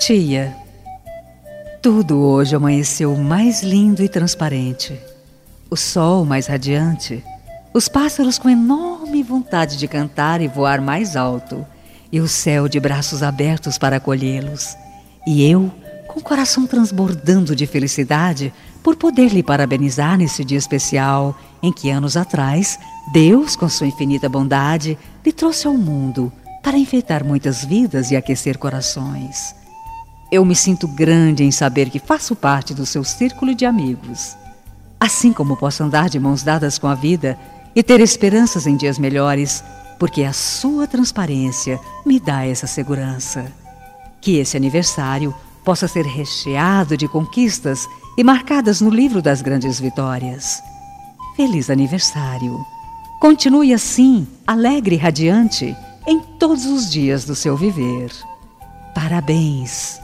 Tia, tudo hoje amanheceu mais lindo e transparente. O sol mais radiante, os pássaros com enorme vontade de cantar e voar mais alto, e o céu de braços abertos para acolhê-los. E eu, com o coração transbordando de felicidade por poder lhe parabenizar nesse dia especial em que anos atrás Deus, com sua infinita bondade, lhe trouxe ao mundo para enfeitar muitas vidas e aquecer corações. Eu me sinto grande em saber que faço parte do seu círculo de amigos. Assim como posso andar de mãos dadas com a vida e ter esperanças em dias melhores, porque a sua transparência me dá essa segurança. Que esse aniversário possa ser recheado de conquistas e marcadas no livro das grandes vitórias. Feliz aniversário! Continue assim, alegre e radiante, em todos os dias do seu viver. Parabéns!